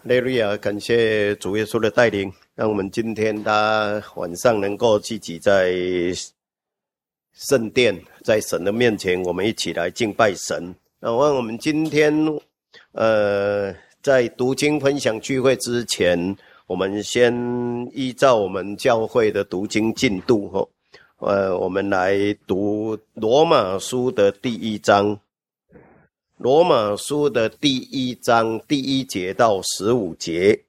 哈利路亚，感谢主耶稣的带领，让我们今天晚上能够聚集在圣殿，在神的面前，我们一起来敬拜神。那我们今天在读经分享聚会之前，我们先依照我们教会的读经进度我们来读罗马书的第1章。罗马书的第1章第1节到15节。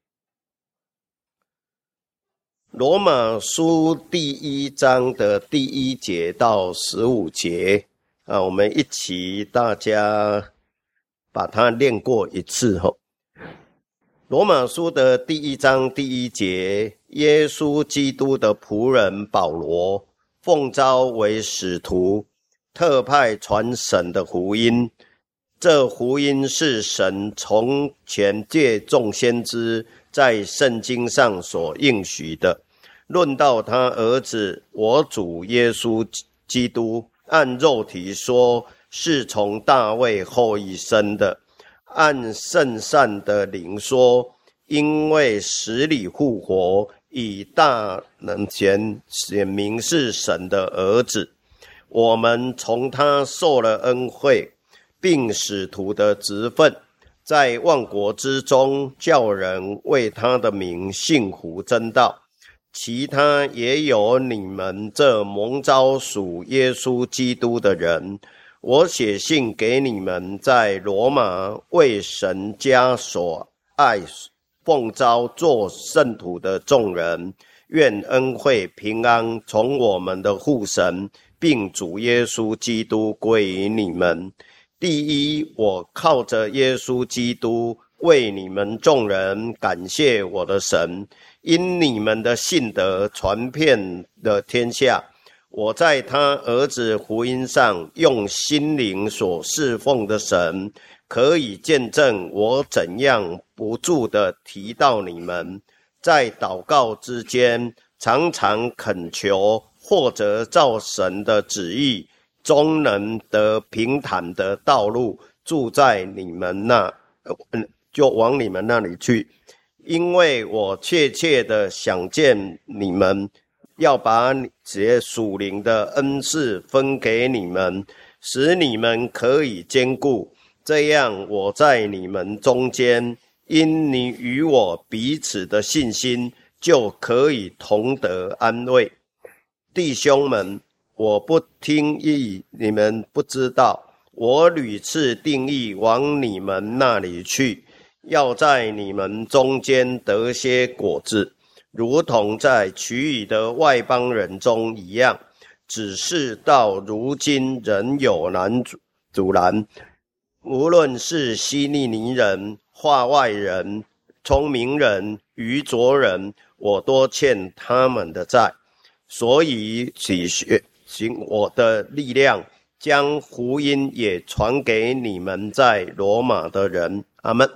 罗马书第1章的第1节到15节我们一起大家把它念过一次罗马书的第1章第1节，耶稣基督的仆人保罗，奉召为使徒，特派传神的福音。这福音是神从前借众先知在圣经上所应许的，论到他儿子我主耶稣基督，按肉体说是从大卫后裔生的，按圣善的灵说，因为死里复活，以大能显明是神的儿子。我们从他受了恩惠，并使徒的职分，在万国之中叫人为他的名信服真道。其他也有你们这蒙召属耶稣基督的人，我写信给你们在罗马为神家所爱奉召做圣徒的众人，愿恩惠平安从我们的父神并主耶稣基督归于你们。第一，我靠着耶稣基督为你们众人感谢我的神，因你们的信德传遍了天下。我在他儿子福音上用心灵所侍奉的神，可以见证我怎样不住地提到你们，在祷告之间常常恳求，或者照神的旨意，终能得平坦的道路，住在你们就往你们那里去。因为我切切的想见你们，要把这属灵的恩赐分给你们，使你们可以坚固。这样我在你们中间，因你与我彼此的信心，就可以同得安慰。弟兄们，我不听意，你们不知道，我屡次定义往你们那里去，要在你们中间得些果子，如同在其余的外邦人中一样，只是到如今仍有难阻拦。无论是希利尼人、化外人、聪明人、愚拙人，我多欠他们的债，所以行我的力量，将福音也传给你们在罗马的人。阿们。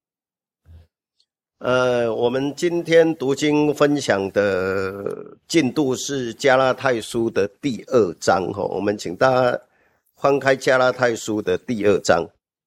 我们今天读经分享的进度是加拉太书的第2章我们请大家翻开加拉太书的第2章。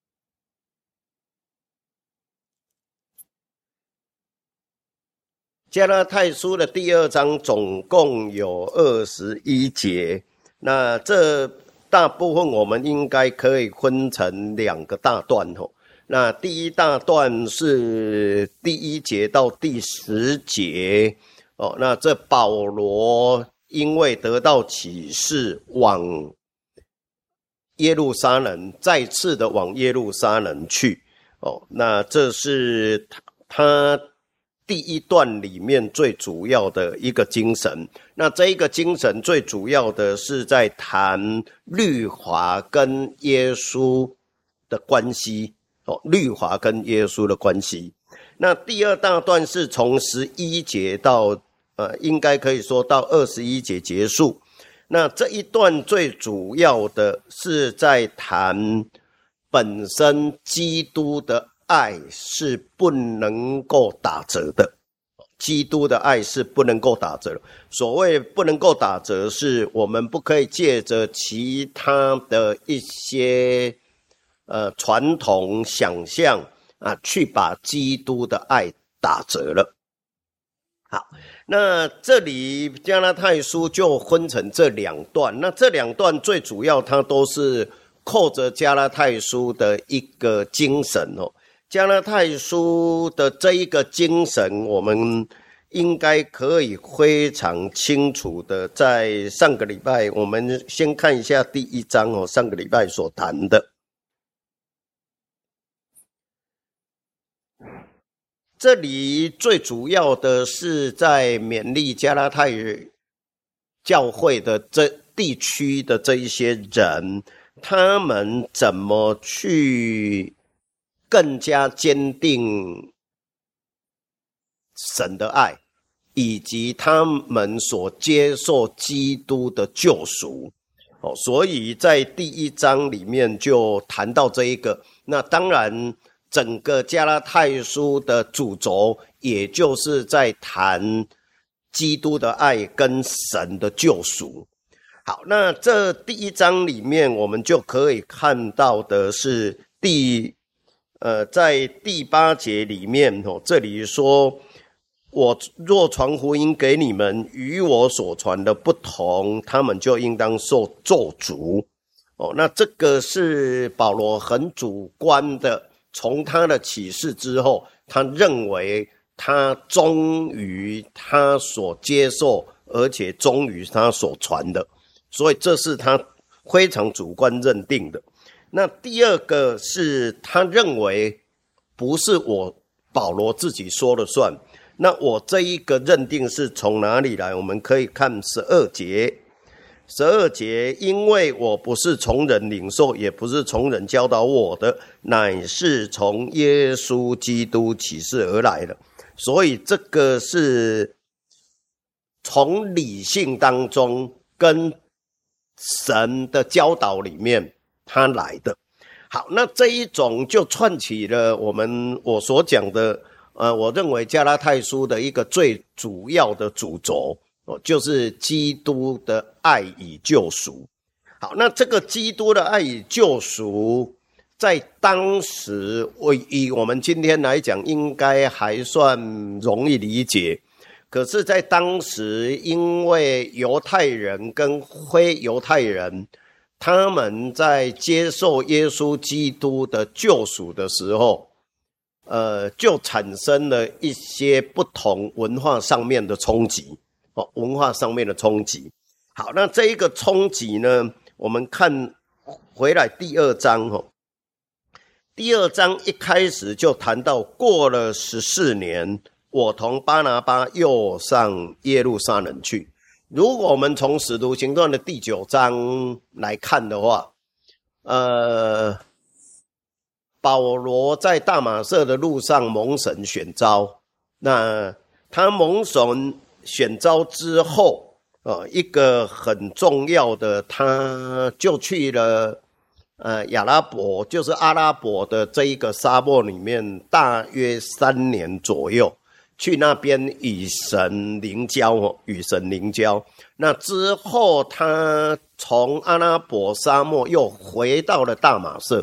加拉太书的第2章总共有21节，那这大部分我们应该可以分成2个大段那第一大段是第1节到第10节那这保罗因为得到启示，往耶路撒冷，再次的往耶路撒冷去那这是他第一段里面最主要的一个精神。那这一个精神最主要的是在谈律法跟耶稣的关系律法跟耶稣的关系。那第2大段是从11节到应该可以说到21节结束。那这一段最主要的是在谈本身基督的爱是不能够打折的，基督的爱是不能够打折的。所谓不能够打折，是我们不可以借着其他的一些传统想象去把基督的爱打折了。好，那这里加拉太书就分成这两段，那这两段最主要它都是扣着加拉太书的一个精神哦。加拉太书的这一个精神，我们应该可以非常清楚的，在上个礼拜我们先看一下第1章哦，上个礼拜所谈的。这里最主要的是在勉励加拉太教会的这地区的这一些人，他们怎么去更加坚定神的爱，以及他们所接受基督的救赎。所以在第1章里面就谈到这一个。那当然整个加拉太书的主轴也就是在谈基督的爱跟神的救赎。好，那这第1章里面我们就可以看到的是在第8节里面这里说，我若传福音给你们，与我所传的不同，他们就应当受咒诅。那这个是保罗很主观的，从他的启示之后，他认为他忠于他所接受，而且忠于他所传的，所以这是他非常主观认定的。那第二个是他认为不是我保罗自己说了算，那我这一个认定是从哪里来？我们可以看12节。12节，因为我不是从人领受，也不是从人教导我的，乃是从耶稣基督启示而来的。所以这个是从理性当中跟神的教导里面他来的。好，那这一种就串起了我所讲的我认为加拉太书的一个最主要的主轴，就是基督的爱与救赎。好，那这个基督的爱与救赎在当时以我们今天来讲应该还算容易理解，可是在当时因为犹太人跟非犹太人他们在接受耶稣基督的救赎的时候就产生了一些不同文化上面的冲击。好，那这一个冲击呢，我们看回来第2章第2章一开始就谈到，过了14年，我同巴拿巴又上耶路撒冷去。如果我们从使徒行传的第9章来看的话，保罗在大马色的路上蒙神选召，那他蒙神选召之后一个很重要的，他就去了亚拉伯，就是阿拉伯的这一个沙漠里面大约3年左右，去那边与神灵交。那之后他从阿拉伯沙漠又回到了大马色，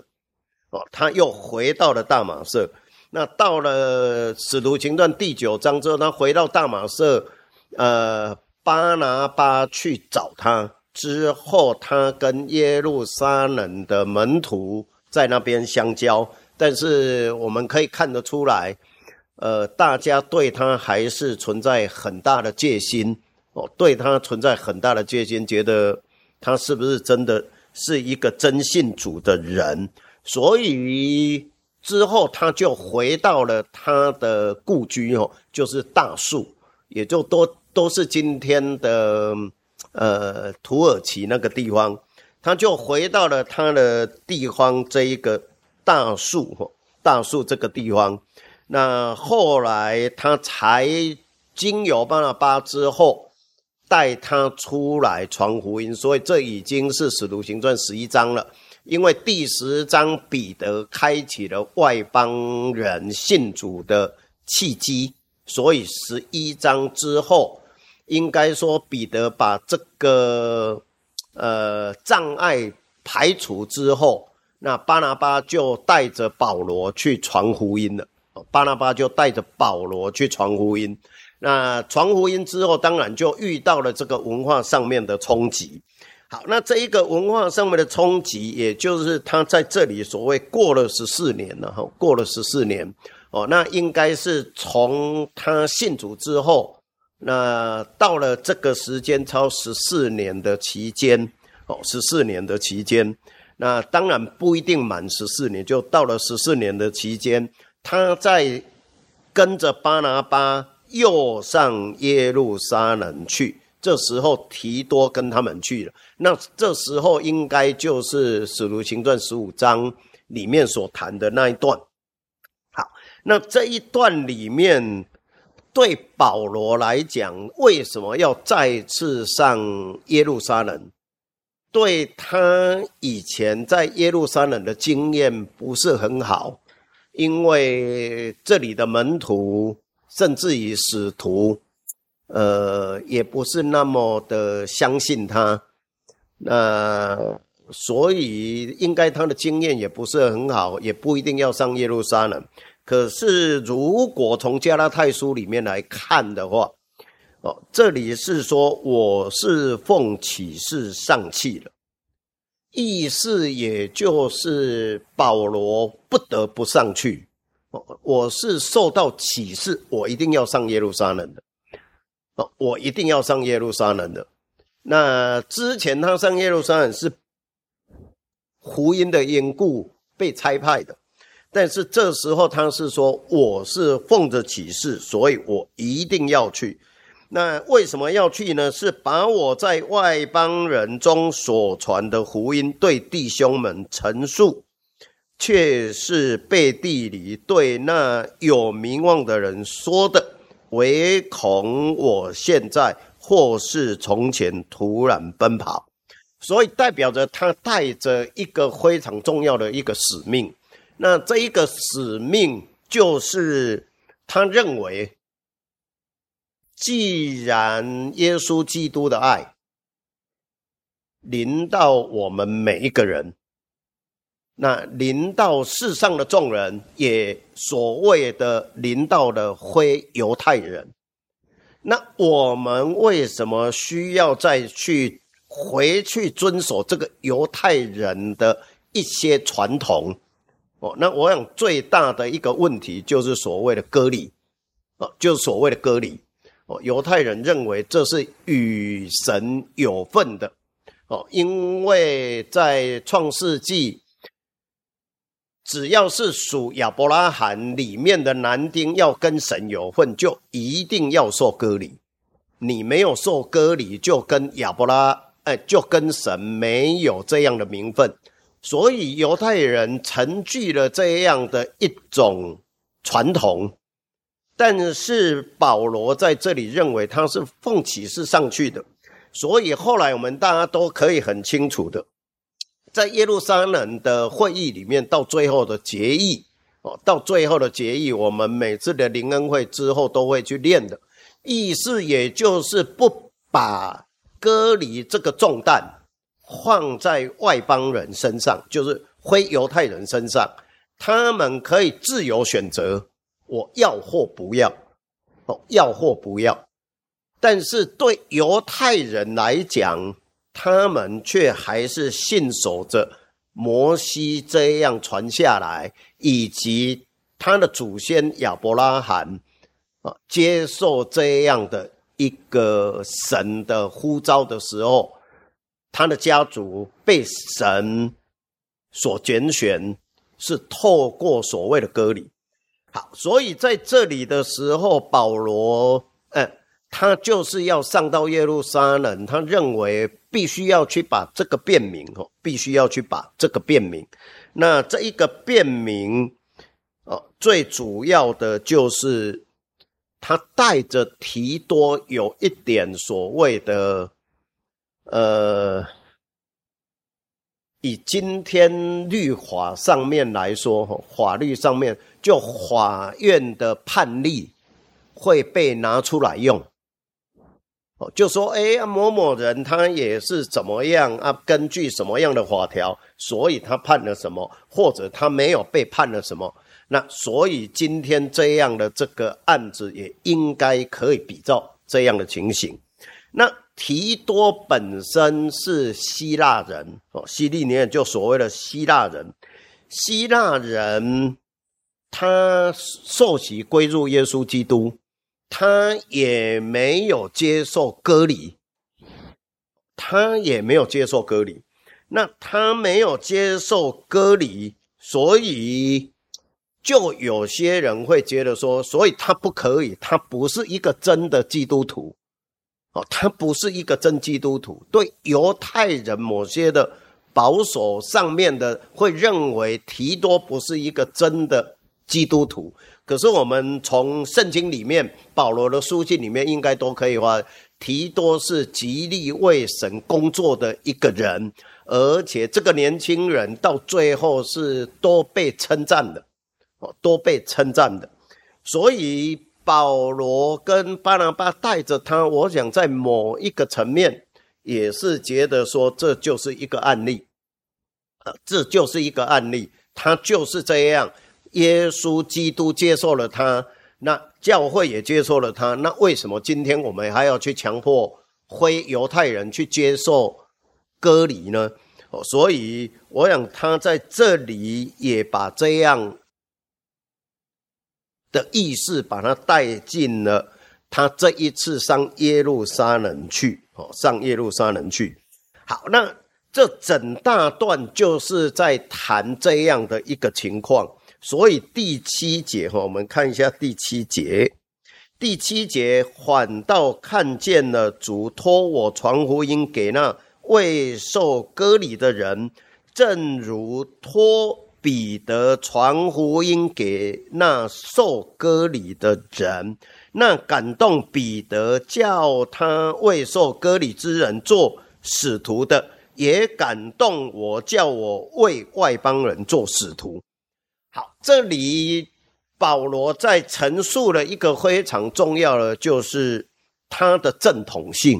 那到了使徒行传第9章之后，他回到大马色，巴拿巴去找他之后，他跟耶路撒冷的门徒在那边相交，但是我们可以看得出来大家对他还是存在很大的戒心，觉得他是不是真的是一个真信主的人，所以之后他就回到了他的故居就是大树，也就都是今天的土耳其那个地方，他就回到了他的地方，这一个大树这个地方。那后来他才经由巴拿巴之后带他出来传福音，所以这已经是使徒行传11章了。因为第10章彼得开启了外邦人信主的契机，所以11章之后应该说彼得把这个障碍排除之后， 那巴拿巴就带着保罗去传福音了。巴拿巴就带着保罗去传福音。那传福音之后，当然就遇到了这个文化上面的冲击。好，那这一个文化上面的冲击，也就是他在这里所谓过了14年了，过了14年。那应该是从他信主之后，那到了这个时间超14年的期间，14年的期间。那当然不一定满14年，就到了14年的期间，他在跟着巴拿巴又上耶路撒冷去。这时候提多跟他们去了，那这时候应该就是使徒行传15章里面所谈的那一段。好，那这一段里面对保罗来讲，为什么要再次上耶路撒冷？对他以前在耶路撒冷的经验不是很好，因为这里的门徒甚至于使徒也不是那么的相信他，那所以应该他的经验也不是很好，也不一定要上耶路撒冷。可是如果从加拉太书里面来看的话，这里是说我是奉启示上去了，意思也就是保罗不得不上去，我是受到启示，我一定要上耶路撒冷的。我一定要上耶路撒冷的。那之前他上耶路撒冷是福音的缘故被差派的，但是这时候他是说我是奉着启示，所以我一定要去。那为什么要去呢？是把我在外邦人中所传的福音对弟兄们陈述，却是背地里对那有名望的人说的，唯恐我现在或是从前突然奔跑。所以代表着他带着一个非常重要的一个使命。那这一个使命就是他认为，既然耶稣基督的爱临到我们每一个人，那临到世上的众人，也所谓的临到了非犹太人。那我们为什么需要再回去遵守这个犹太人的一些传统？那我想最大的一个问题就是所谓的割礼，就是所谓的割礼。犹太人认为这是与神有份的，因为在创世纪，只要是属亚伯拉罕里面的男丁要跟神有份，就一定要受割礼。你没有受割礼，就跟就跟神没有这样的名分。所以犹太人承继了这样的一种传统，但是保罗在这里认为他是奉启示上去的。所以后来我们大家都可以很清楚的，在耶路撒冷的会议里面，到最后的决议，我们每次的灵恩会之后都会去念的，意思也就是不把割礼这个重担放在外邦人身上，就是非犹太人身上，他们可以自由选择，我要或不要，要或不要。但是对犹太人来讲，他们却还是信守着摩西这样传下来，以及他的祖先亚伯拉罕接受这样的一个神的呼召的时候，他的家族被神所拣选，是透过所谓的割礼。好，所以在这里的时候，保罗他就是要上到耶路撒冷，他认为必须要去把这个辨明，那这一个辨明最主要的就是他带着提多有一点所谓的以今天律法上面来说，法律上面就法院的判例会被拿出来用。 就说某某人他也是怎么样啊，根据什么样的法条，所以他判了什么，或者他没有被判了什么，那所以今天这样的这个案子也应该可以比照这样的情形。那提多本身是希腊人，希利尼人就所谓的希腊人，希腊人他受洗归入耶稣基督，他也没有接受割礼，那他没有接受割礼，所以就有些人会觉得说，所以他不可以，他不是一个真的基督徒，他不是一个真基督徒。对犹太人某些的保守上面的会认为提多不是一个真的基督徒，可是我们从圣经里面保罗的书信里面应该都可以话，提多是极力为神工作的一个人，而且这个年轻人到最后是都被称赞的，所以保罗跟巴拿巴带着他，我想在某一个层面也是觉得说这就是一个案例，他就是这样，耶稣基督接受了他，那教会也接受了他，那为什么今天我们还要去强迫非犹太人去接受割礼呢？所以我想他在这里也把这样的意识把它带进了他这一次上耶路撒冷去。好，那这整大段就是在谈这样的一个情况。所以第7节，我们看一下第7节。第7节，反倒看见了主托我传福音给那未受割礼的人，正如托彼得传福音给那受割礼的人。那感动彼得叫他未受割礼之人做使徒的，也感动我叫我为外邦人做使徒。好，这里保罗在陈述了一个非常重要的，就是他的正统性。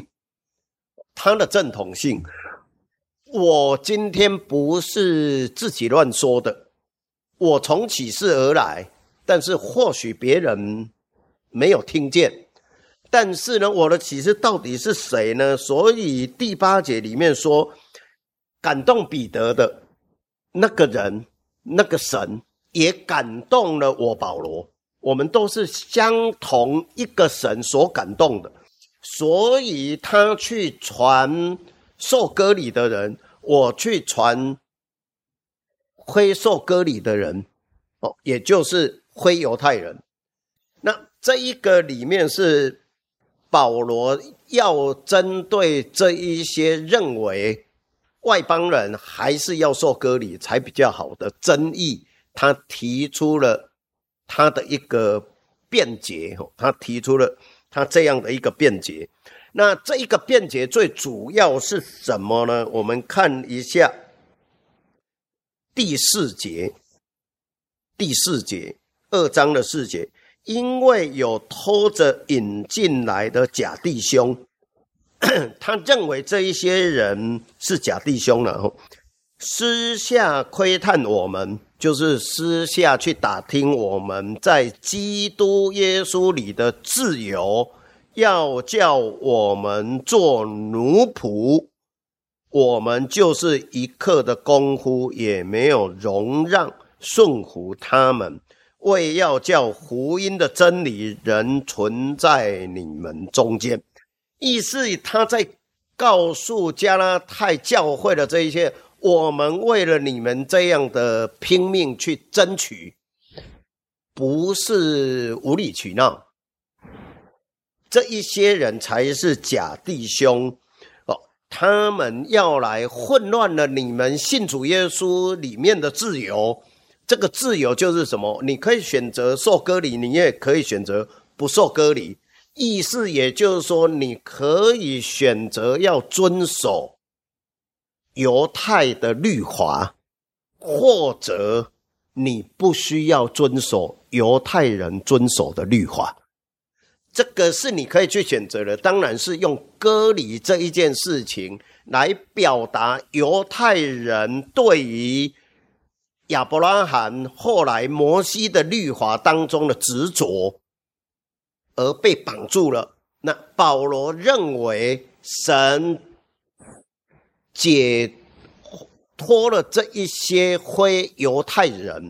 我今天不是自己乱说的，我从启示而来，但是或许别人没有听见，但是呢，我的启示到底是谁呢？所以第8节里面说，感动彼得的那个人，那个神也感动了我保罗，我们都是相同一个神所感动的，所以他去传受割礼的人，我去传非受割礼的人，也就是非犹太人。那这一个里面是保罗要针对这一些认为外邦人还是要受割礼才比较好的争议，他提出了他的一个辩解，他提出了他这样的一个辩解。那这一个辩解最主要是什么呢？我们看一下第4节，2章的4节，因为有偷着引进来的假弟兄，他认为这一些人是假弟兄了，私下窥探我们，就是私下去打听我们在基督耶稣里的自由，要叫我们做奴仆，我们就是一刻的功夫也没有容让顺服他们，为要叫福音的真理仍存在你们中间。意思他在告诉加拉太教会的这一些，我们为了你们这样的拼命去争取，不是无理取闹，这一些人才是假弟兄，他们要来混乱了你们信主耶稣里面的自由。这个自由就是什么？你可以选择受割礼，你也可以选择不受割礼。意思也就是说，你可以选择要遵守犹太的律法，或者你不需要遵守犹太人遵守的律法。 这个是你可以去选择的，当然是用割礼这一件事情来表达犹太人对于亚伯拉罕后来摩西的律法当中的执着而被绑住了。那保罗认为神解脱了这一些非犹太人，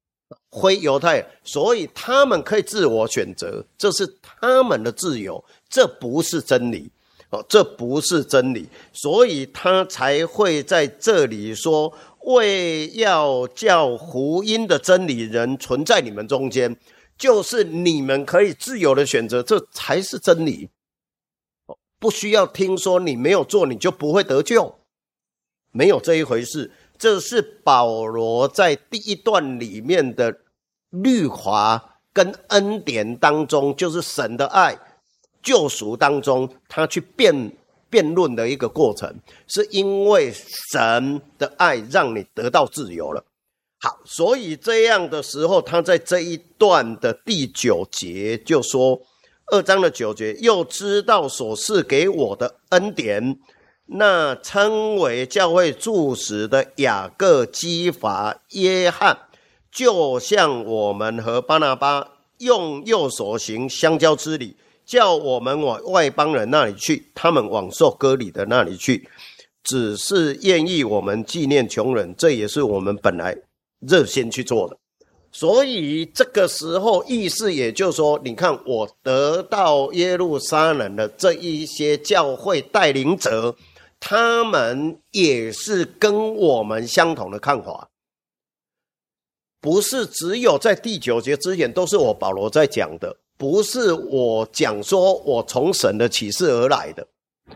所以他们可以自我选择，这是他们的自由，这不是真理，这不是真理，所以他才会在这里说，为要叫福音的真理人存在你们中间，就是你们可以自由的选择，这才是真理。不需要听说你没有做你就不会得救，没有这一回事。这是保罗在第一段里面的律法跟恩典当中，就是神的爱救赎当中，他去辩论的一个过程，是因为神的爱让你得到自由了。好，所以这样的时候，他在这一段的第9节就说，2章的9节，又知道所赐给我的恩典，那称为教会柱石的雅各、基法、约翰，就像我们和巴拿巴用右手行相交之礼，叫我们往外邦人那里去，他们往受割礼的那里去，只是愿意我们纪念穷人，这也是我们本来热心去做的。所以这个时候意思也就是说，你看我得到耶路撒冷的这一些教会带领者，他们也是跟我们相同的看法，不是只有在第9节之前都是我保罗在讲的，不是我讲说我从神的启示而来的，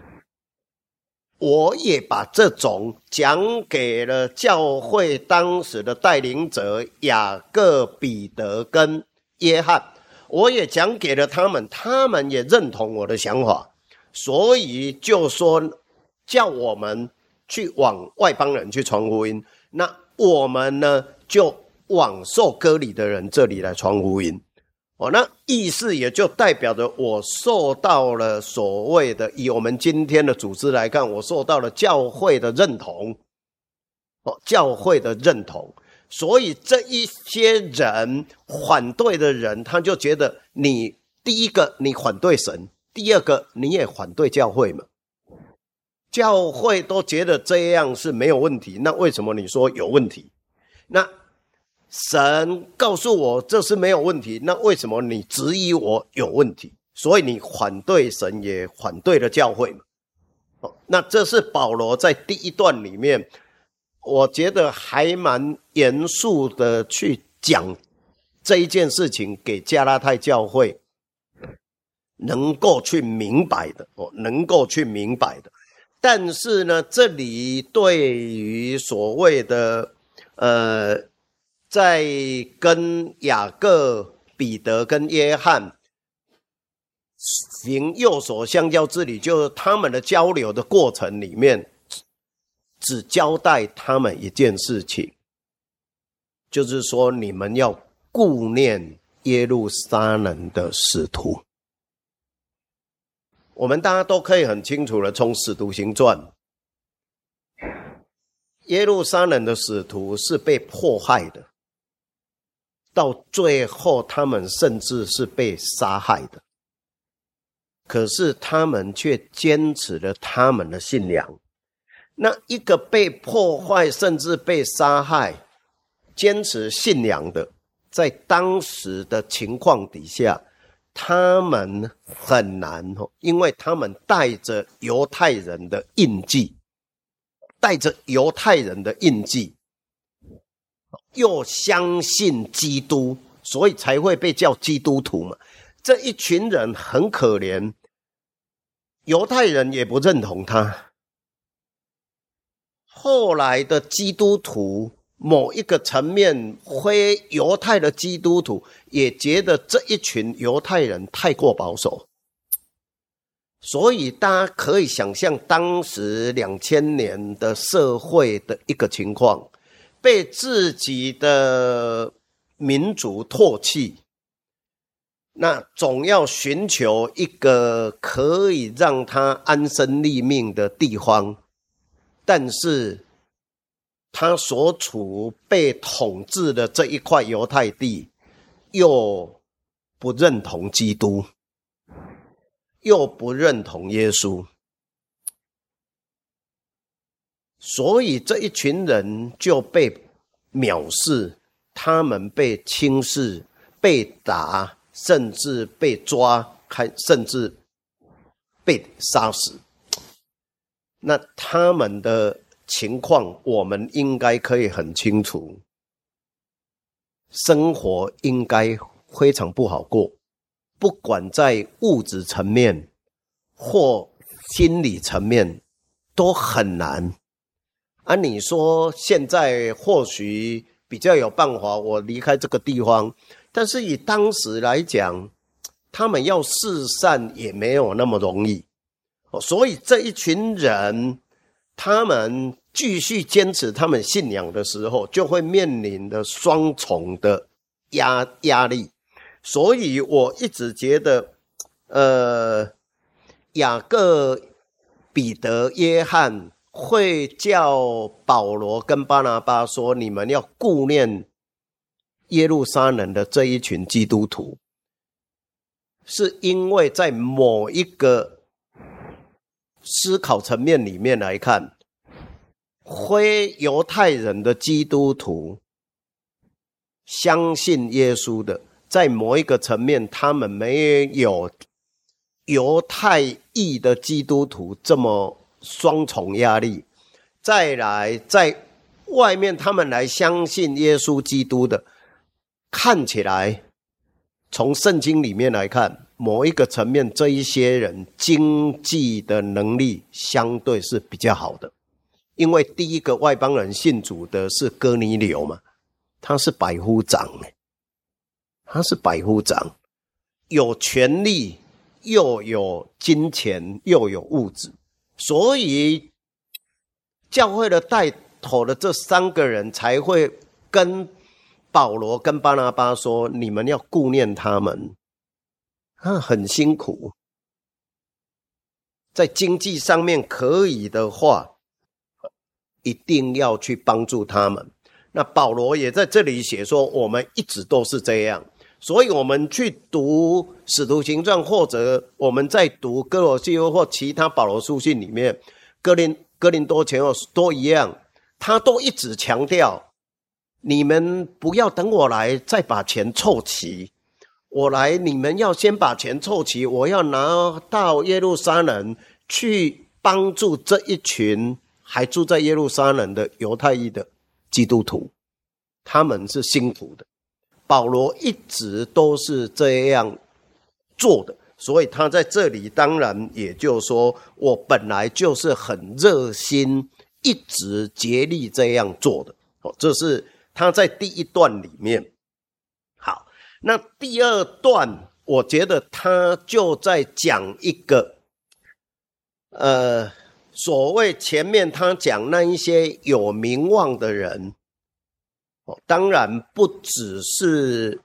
我也把这种讲给了教会当时的带领者雅各、彼得跟约翰，我也讲给了他们，他们也认同我的想法，所以就说叫我们去往外邦人去传福音，那我们呢就往受割礼的人这里来传福音。那意思也就代表着我受到了所谓的，以我们今天的组织来看，我受到了教会的认同，教会的认同。所以这一些人反对的人，他就觉得你第一个你反对神，第二个你也反对教会嘛。教会都觉得这样是没有问题，那为什么你说有问题？那神告诉我这是没有问题，那为什么你质疑我有问题？所以你反对神也反对了教会嘛。那这是保罗在第一段里面，我觉得还蛮严肃的去讲这一件事情给加拉太教会能够去明白的，能够去明白的。但是呢，这里对于所谓的在跟雅各、彼得跟约翰行右手相交之礼，就是他们的交流的过程里面，只交代他们一件事情，就是说你们要顾念耶路撒冷的使徒。我们大家都可以很清楚的从使徒行传，耶路撒冷的使徒是被迫害的，到最后他们甚至是被杀害的，可是他们却坚持了他们的信仰。那一个被破坏甚至被杀害坚持信仰的，在当时的情况底下，他们很难，因为他们带着犹太人的印记，又相信基督，所以才会被叫基督徒嘛。这一群人很可怜，犹太人也不认同他。后来的基督徒，某一个层面非犹太的基督徒也觉得这一群犹太人太过保守，所以大家可以想象当时2000年的社会的一个情况，被自己的民族唾弃， 那总要寻求一个可以让他安身立命的地方，但是他所处被统治的这一块犹太地又不认同基督，又不认同耶稣，所以这一群人就被藐视，他们被轻视，被打，甚至被抓，甚至被杀死。那他们的情况我们应该可以很清楚，生活应该非常不好过，不管在物质层面或心理层面都很难。你说现在或许比较有办法，我离开这个地方，但是以当时来讲，他们要四散也没有那么容易。所以这一群人，他们继续坚持他们信仰的时候，就会面临的双重的压力。所以我一直觉得雅各、彼得、约翰会叫保罗跟巴拿巴说，你们要顾念耶路撒冷的这一群基督徒，是因为在某一个思考层面里面来看，非犹太人的基督徒相信耶稣的，在某一个层面他们没有犹太裔的基督徒这么双重压力。再来，在外面他们来相信耶稣基督的，看起来从圣经里面来看，某一个层面这一些人经济的能力相对是比较好的。因为第一个外邦人信主的是哥尼流嘛，他是百夫长，他是百夫长，有权力又有金钱又有物质，所以教会的带头的这三个人才会跟保罗跟巴拿巴说，你们要顾念他们，很辛苦，在经济上面可以的话一定要去帮助他们。那保罗也在这里写说，我们一直都是这样，所以我们去读使徒行传，或者我们在读哥罗西或其他保罗书信里面，哥林多前后都一样，他都一直强调，你们不要等我来再把钱凑齐，我来你们要先把钱凑齐，我要拿到耶路撒冷去帮助这一群还住在耶路撒冷的犹太裔的基督徒，他们是辛苦的。保罗一直都是这样做的，所以他在这里当然也就是说，我本来就是很热心，一直竭力这样做的。这是他在第一段里面。好，那第二段我觉得他就在讲一个所谓前面他讲那一些有名望的人，当然不只是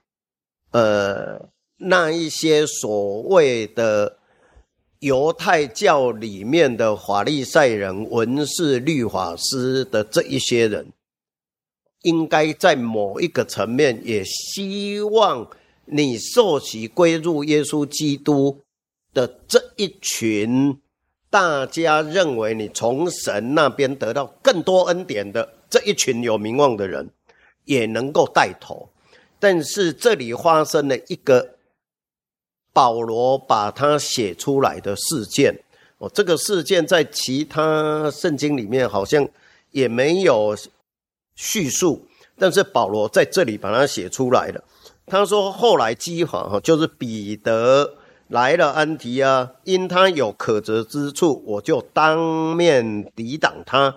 那一些所谓的犹太教里面的法利赛人、文士、律法师的这一些人，应该在某一个层面也希望你受洗归入耶稣基督的这一群，大家认为你从神那边得到更多恩典的这一群有名望的人也能够带头。但是这里发生了一个保罗把它写出来的事件，这个事件在其他圣经里面好像也没有叙述，但是保罗在这里把它写出来了。他说后来基法，就是彼得来了安提阿，因他有可责之处，我就当面抵挡他。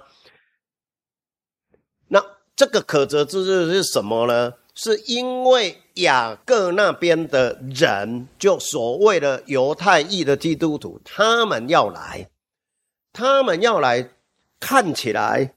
那这个可责之处是什么呢？是因为雅各那边的人，就所谓的犹太裔的基督徒，他们要来，看起来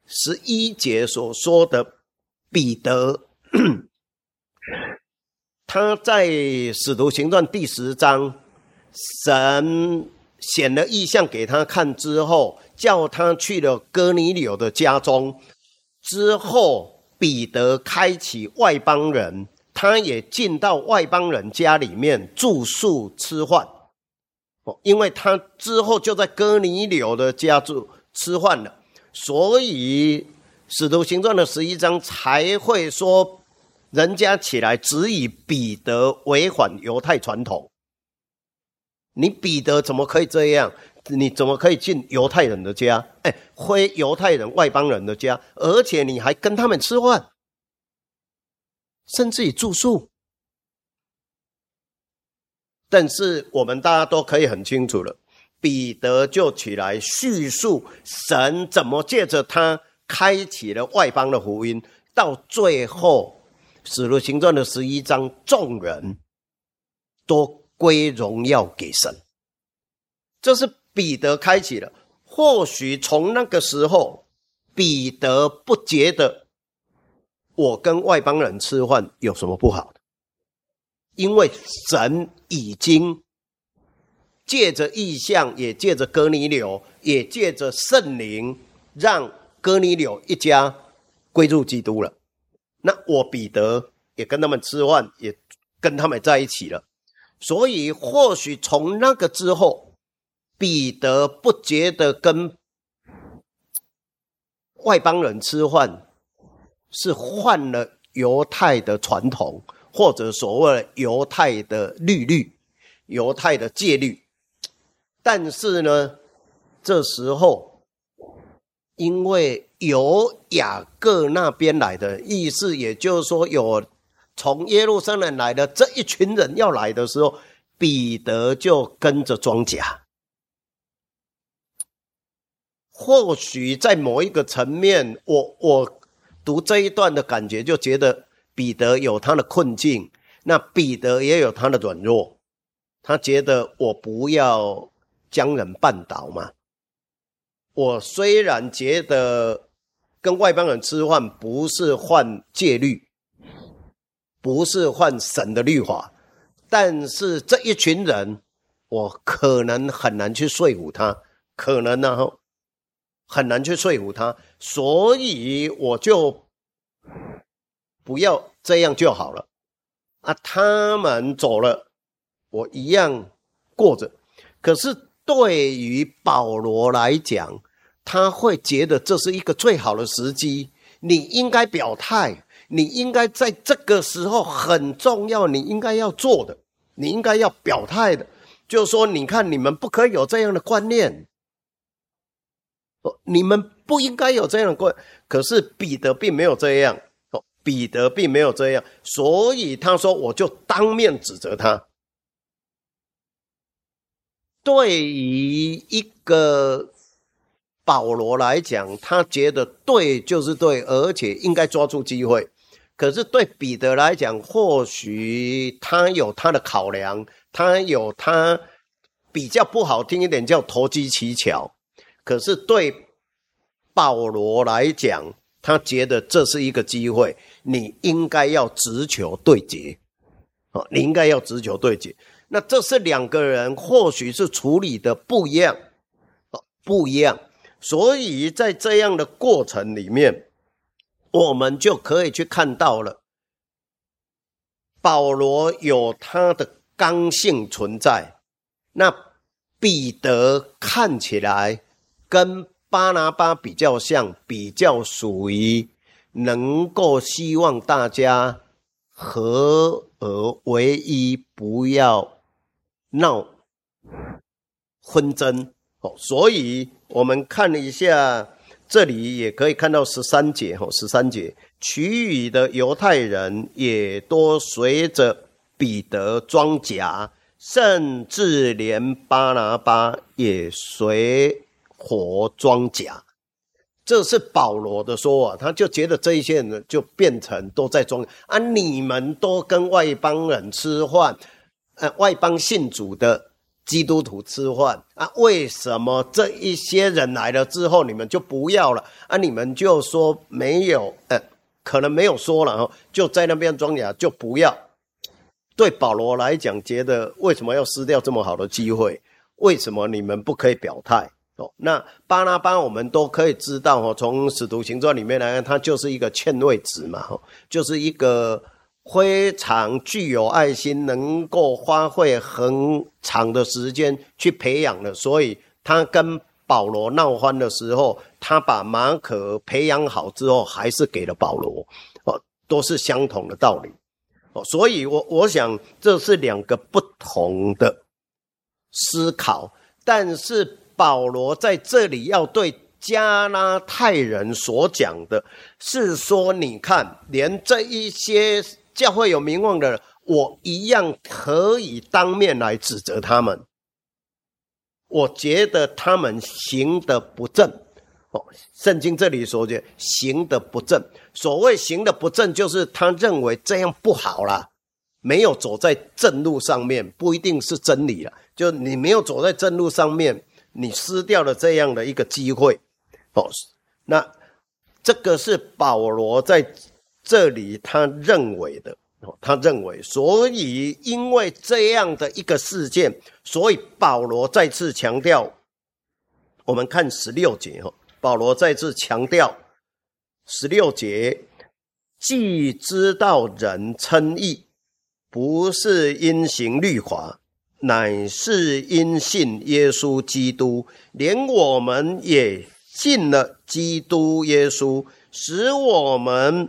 11节所说的彼得他在使徒行传第10章，神显了异象给他看之后，叫他去了哥尼流的家中，之后彼得开启外邦人，他也进到外邦人家里面住宿吃饭，因为他之后就在哥尼流的家住吃饭了，所以使徒行传的11章才会说人家起来指以彼得违反犹太传统。你彼得怎么可以这样？你怎么可以进犹太人的家？非犹太人外邦人的家，而且你还跟他们吃饭，甚至于住宿。但是我们大家都可以很清楚了，彼得就起来叙述神怎么借着他开启了外邦的福音，到最后使徒行传的11章，众人都归荣耀给神。这是彼得开启了。或许从那个时候，彼得不觉得我跟外邦人吃饭有什么不好的，因为神已经借着异象，也借着哥尼流，也借着圣灵，让哥尼流一家归入基督了。那我彼得也跟他们吃饭，也跟他们在一起了。所以或许从那个之后，彼得不觉得跟外邦人吃饭是犯了犹太的传统，或者所谓犹太的律、犹太的戒律。但是呢，这时候因为有雅各那边来的，意思也就是说有从耶路撒冷来的这一群人要来的时候，彼得就跟着装甲。或许在某一个层面，我读这一段的感觉就觉得彼得有他的困境，那彼得也有他的软弱。他觉得我不要将人绊倒嘛。我虽然觉得跟外邦人吃饭不是犯戒律，不是犯神的律法，但是这一群人我可能很难去说服他，可能呢很难去说服他，所以我就不要这样就好了啊！他们走了，我一样过着。可是对于保罗来讲，他会觉得这是一个最好的时机，你应该表态，你应该在这个时候很重要，你应该要做的，你应该要表态的，就是说你看你们不可以有这样的观念，你们不应该有这样的观念。可是彼得并没有这样，彼得并没有这样，所以他说我就当面指责他。对于一个保罗来讲，他觉得对就是对，而且应该抓住机会。可是对彼得来讲，或许他有他的考量，他有他比较不好听一点叫投机取巧。可是对保罗来讲，他觉得这是一个机会，你应该要直球对决，你应该要直球对决。那这是两个人或许是处理的不一样，所以在这样的过程里面，我们就可以去看到了保罗有他的刚性存在，那彼得看起来跟巴拿巴比较像，比较属于能够希望大家合而为一，不要闹纷争。所以我们看一下这里也可以看到13节，其余的犹太人也都随着彼得装甲，甚至连巴拿巴也随火装甲。这是保罗的说法，他就觉得这一些人就变成都在装啊，你们都跟外邦人吃饭，外邦信主的基督徒吃饭啊，为什么这一些人来了之后你们就不要了啊？你们就说没有，可能没有说了，就在那边装甲就不要。 对保罗来讲，觉得为什么要失掉这么好的机会？为什么你们不可以表态？那巴拿巴我们都可以知道，从使徒行传里面来看，他就是一个劝慰子嘛，就是一个非常具有爱心，能够花费很长的时间去培养的。所以他跟保罗闹翻的时候，他把马可培养好之后，还是给了保罗，都是相同的道理。所以我想这是两个不同的思考，但是保罗在这里要对加拉太人所讲的是说，你看连这一些教会有名望的人，我一样可以当面来指责他们，我觉得他们行得不正。圣经这里说的行得不正，所谓行得不正，就是他认为这样不好啦，没有走在正路上面，不一定是真理啦，就你没有走在正路上面，你失掉了这样的一个机会。那这个是保罗在这里他认为的，他认为，所以因为这样的一个事件，所以保罗再次强调，我们看16节，保罗再次强调16节，既知道人称义不是因行律法，乃是因信耶稣基督，连我们也信了基督耶稣，使我们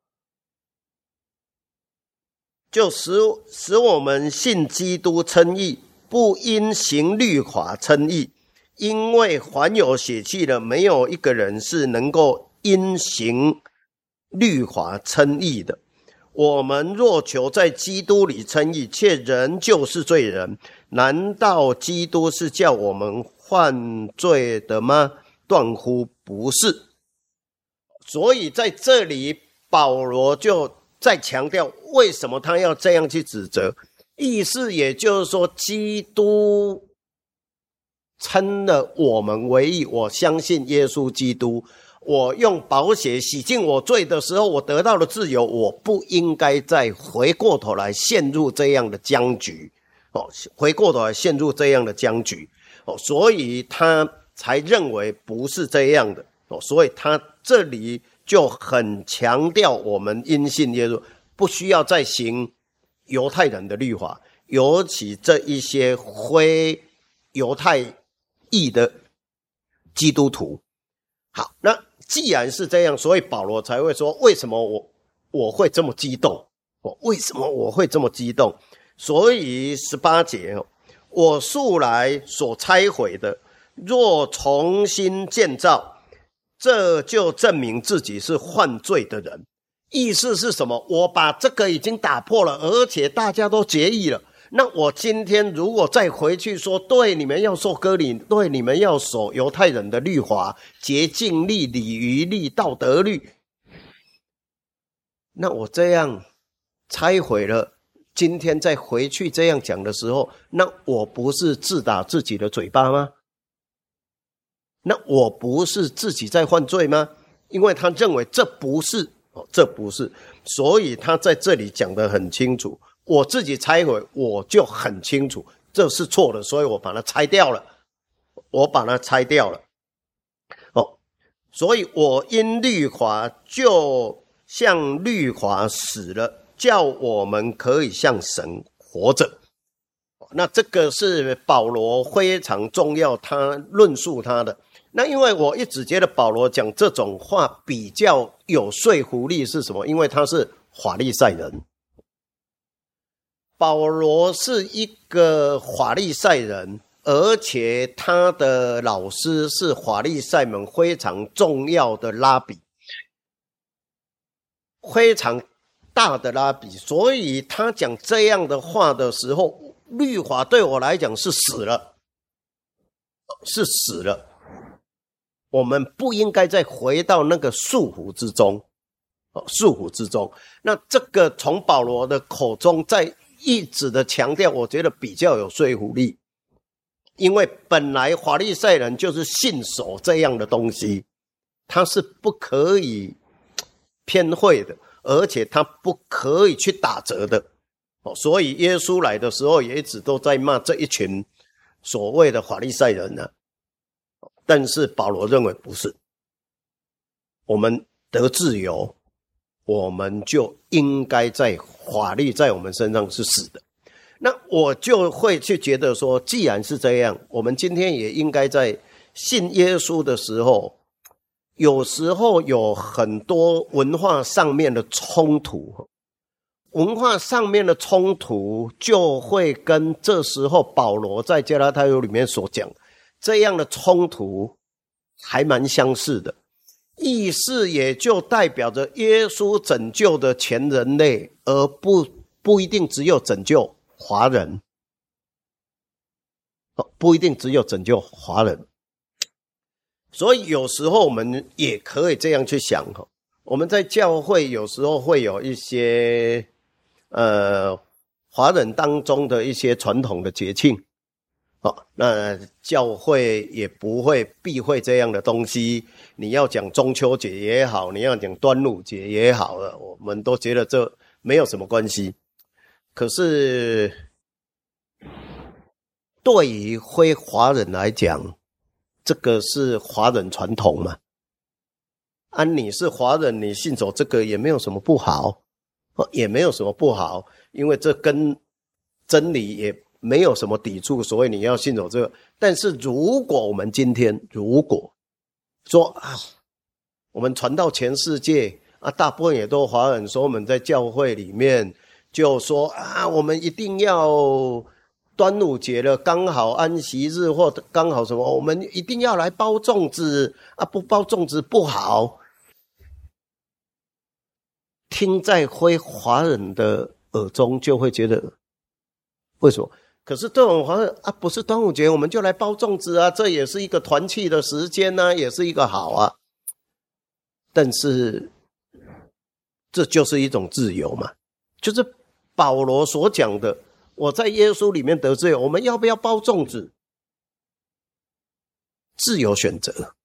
信基督称义，不因行律法称义，因为凡有血气的，没有一个人是能够因行律法称义的。我们若求在基督里称义，却仍旧是罪人，难道基督是叫我们犯罪的吗？断乎不是。所以在这里保罗就再强调为什么他要这样去指责，意思也就是说，基督称了我们为义，我相信耶稣基督，我用宝血洗净我罪的时候，我得到了自由，我不应该再回过头来陷入这样的僵局，所以他才认为不是这样的，所以他这里就很强调我们因信耶稣，不需要再行犹太人的律法，尤其这一些非犹太裔的基督徒。好，那既然是这样，所以保罗才会说，为什么我会这么激动？为什么我会这么激动？所以18节，我素来所拆毁的，若重新建造，这就证明自己是犯罪的人。意思是什么？我把这个已经打破了，而且大家都决议了，那我今天如果再回去说，对，你们要受割礼，对，你们要守犹太人的律法，洁净律、礼仪律、道德律，那我这样拆毁了，今天再回去这样讲的时候，那我不是自打自己的嘴巴吗？那我不是自己在犯罪吗？因为他认为这不是，所以他在这里讲得很清楚，我自己拆毁，我就很清楚这是错的，所以我把它拆掉了，所以我因律法就像律法死了，叫我们可以向神活着。那这个是保罗非常重要，他论述他的。那因为我一直觉得保罗讲这种话比较有说服力是什么？因为他是法利赛人，保罗是一个法利赛人，而且他的老师是法利赛们非常重要的拉比，非常大的拉比，所以他讲这样的话的时候，律法对我来讲是死了，我们不应该再回到那个束缚之中。那这个从保罗的口中再一直的强调，我觉得比较有说服力。因为本来法利赛人就是信守这样的东西，他是不可以偏废的，而且他不可以去打折的。 所以耶稣来的时候也一直都在骂这一群所谓的法利赛人啊。但是保罗认为不是，我们得自由，我们就应该在法律在我们身上是死的。那我就会去觉得说，既然是这样，我们今天也应该在信耶稣的时候，有时候有很多文化上面的冲突，文化上面的冲突就会跟这时候保罗在加拉太书里面所讲这样的冲突还蛮相似的，意思也就代表着耶稣拯救的全人类，而不一定只有拯救华人，不一定只有拯救华人。所以有时候我们也可以这样去想，我们在教会有时候会有一些华人当中的一些传统的节庆，那教会也不会避讳这样的东西。你要讲中秋节也好，你要讲端午节也好了，我们都觉得这没有什么关系。可是对于非华人来讲，这个是华人传统嘛，你是华人，你信守这个也没有什么不好，也没有什么不好，因为这跟真理也没有什么抵触，所以你要信守这个。但是如果我们今天如果说我们传到全世界大部分也都华人，说我们在教会里面就说我们一定要端午节了，刚好安息日或刚好什么，我们一定要来包粽子不包粽子不好。听在非华人的耳中就会觉得为什么？可是这种华人不是端午节我们就来包粽子这也是一个团契的时间也是一个好但是这就是一种自由嘛，就是保罗所讲的，我在耶稣里面得自由，我们要不要包粽子？自由选择，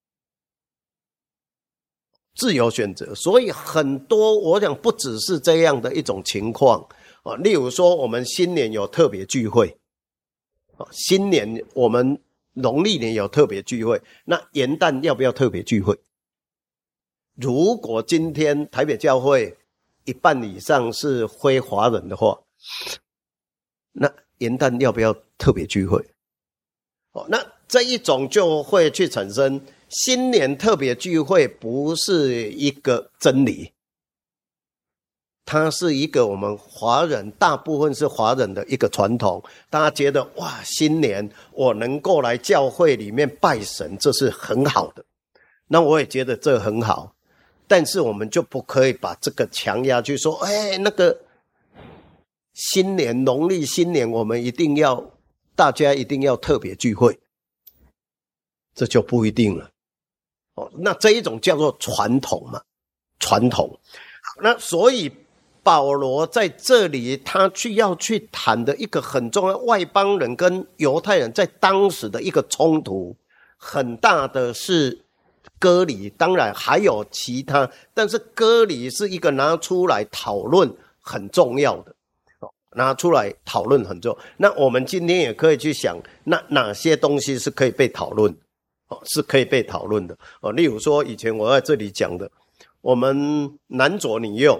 自由选择。所以很多我想不只是这样的一种情况例如说我们新年有特别聚会，新年我们农历年有特别聚会，那元旦要不要特别聚会？如果今天台北教会一半以上是非华人的话，那元旦要不要特别聚会？那这一种就会去产生新年特别聚会不是一个真理，它是一个我们华人大部分是华人的一个传统，大家觉得新年我能够来教会里面拜神，这是很好的，那我也觉得这很好，但是我们就不可以把这个强压去说那个新年农历新年我们大家一定要特别聚会，这就不一定了那这一种叫做传统嘛，传统。那所以保罗在这里他要去谈的一个很重要，外邦人跟犹太人在当时的一个冲突很大的是割礼，当然还有其他，但是割礼是一个拿出来讨论很重要的，拿出来讨论很重要。那我们今天也可以去想，那哪些东西是可以被讨论是可以被讨论的例如说以前我在这里讲的，我们男左女右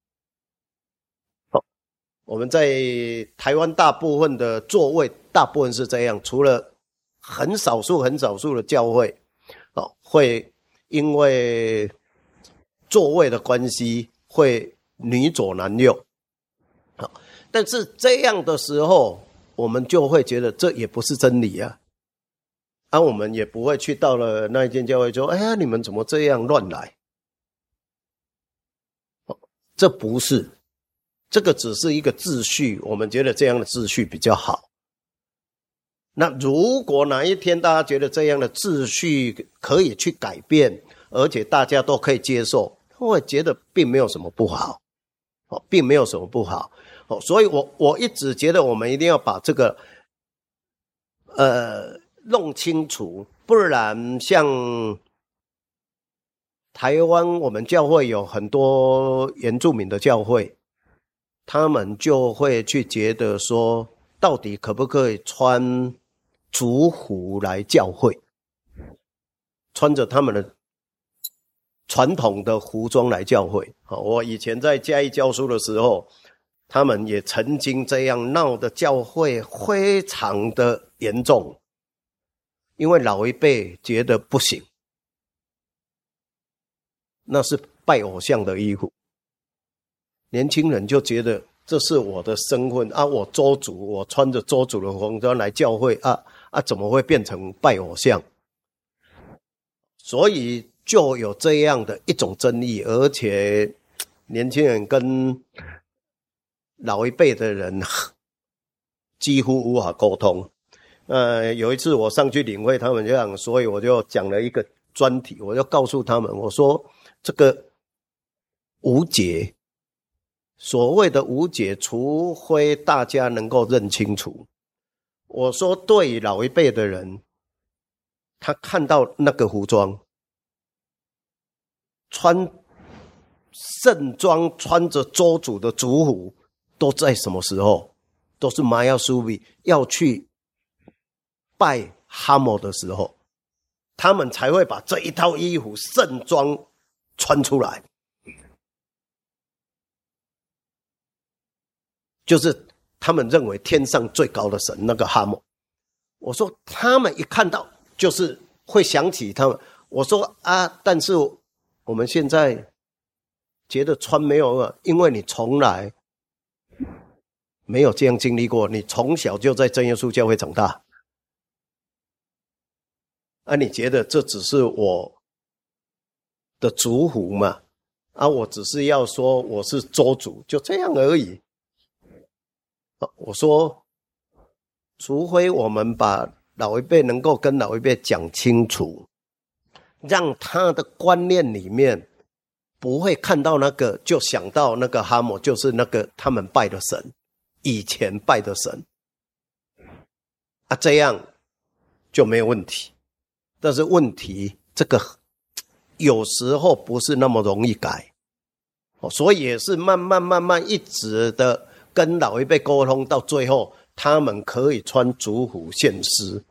我们在台湾大部分的座位大部分是这样，除了很少数的教会会因为座位的关系会女左男右但是这样的时候我们就会觉得这也不是真理我们也不会去到了那一间教会说你们怎么这样乱来这不是，这个只是一个秩序，我们觉得这样的秩序比较好。那如果哪一天大家觉得这样的秩序可以去改变，而且大家都可以接受，我觉得并没有什么不好并没有什么不好所以我一直觉得我们一定要把这个弄清楚，不然像台湾我们教会有很多原住民的教会， 他们就会去觉得说，到底可不可以穿族服来教会，穿着他们的传统的服装来教会。我以前在嘉义教书的时候，他们也曾经这样闹的教会非常的严重，因为老一辈觉得不行，那是拜偶像的衣服，年轻人就觉得这是我的身份啊，我周族，我穿着周族的服装来教会怎么会变成拜偶像？所以就有这样的一种争议，而且年轻人跟老一辈的人几乎无法沟通。有一次我上去领会他们这样，所以我就讲了一个专题，我就告诉他们，我说这个无解，所谓的无解，除非大家能够认清楚。我说对于老一辈的人，他看到那个服装，穿盛装，穿着周族的族服，都在什么时候？都是玛雅苏比要去拜哈摩的时候，他们才会把这一套衣服盛装穿出来，就是他们认为天上最高的神那个哈摩。我说他们一看到就是会想起他们。我说但是我们现在觉得穿没有了，因为你从来没有这样经历过，你从小就在真耶稣教会长大，你觉得这只是我的族服嘛？我只是要说我是周族，就这样而已。我说除非我们把老一辈能够跟老一辈讲清楚，让他的观念里面不会看到那个就想到那个哈摩就是那个他们拜的神，以前拜的神这样就没有问题。但是问题这个有时候不是那么容易改，所以也是慢慢一直的跟老一辈沟通，到最后他们可以穿族服献诗，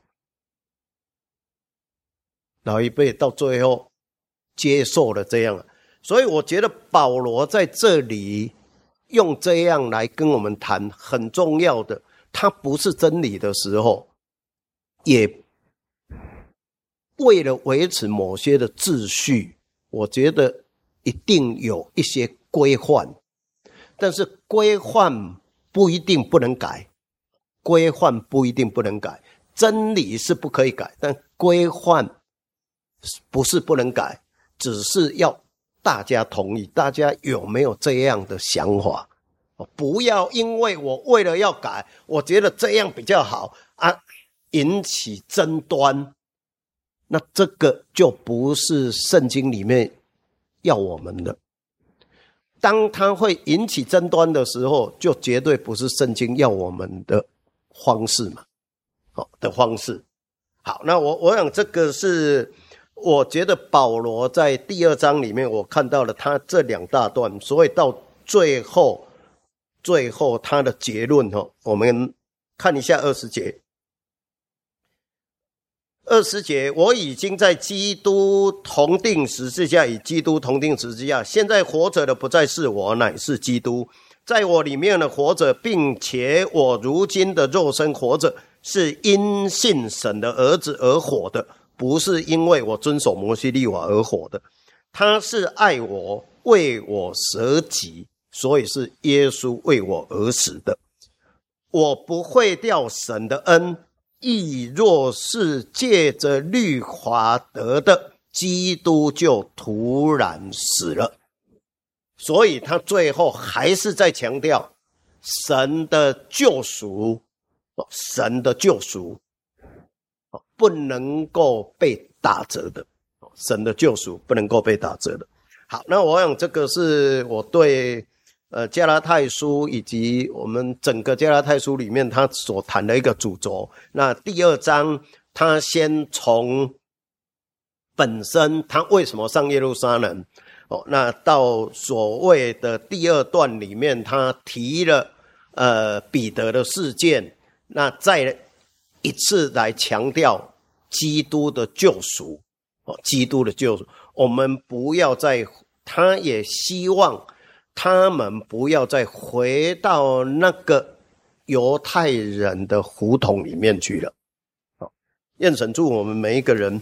老一辈到最后接受了这样。所以我觉得保罗在这里用这样来跟我们谈很重要的，他不是真理的时候，也为了维持某些的秩序，我觉得一定有一些规范，但是规范不一定不能改，规范不一定不能改，真理是不可以改，但规范不是不能改，只是要大家同意，大家有没有这样的想法？不要因为我为了要改，我觉得这样比较好引起争端，那这个就不是圣经里面要我们的。当它会引起争端的时候，就绝对不是圣经要我们的方式嘛，的方式。好，那我想这个是我觉得保罗在第2章里面我看到了他这2大段，所以到最后他的结论我们看一下20节。20节，我已经在基督同定十字架，与基督同定十字架，现在活着的不再是我，乃是基督在我里面的活着，并且我如今的肉身活着，是因信神的儿子而活的，不是因为我遵守摩西律法而活的。他是爱我，为我舍己，所以是耶稣为我而死的。我不会掉神的恩，亦若是借着律法得的，基督就突然死了。所以他最后还是在强调神的救赎，神的救赎不能够被打折的，神的救赎不能够被打折的。好，那我想这个是我对加拉太书以及我们整个加拉太书里面他所谈的一个主轴。那第2章他先从本身他为什么上耶路撒冷， 那到所谓的第二段里面，他提了彼得的事件，那再一次来强调基督的救赎，基督的救赎，我们不要再，他也希望他们不要再回到那个犹太人的胡同里面去了。愿神祝我们每一个人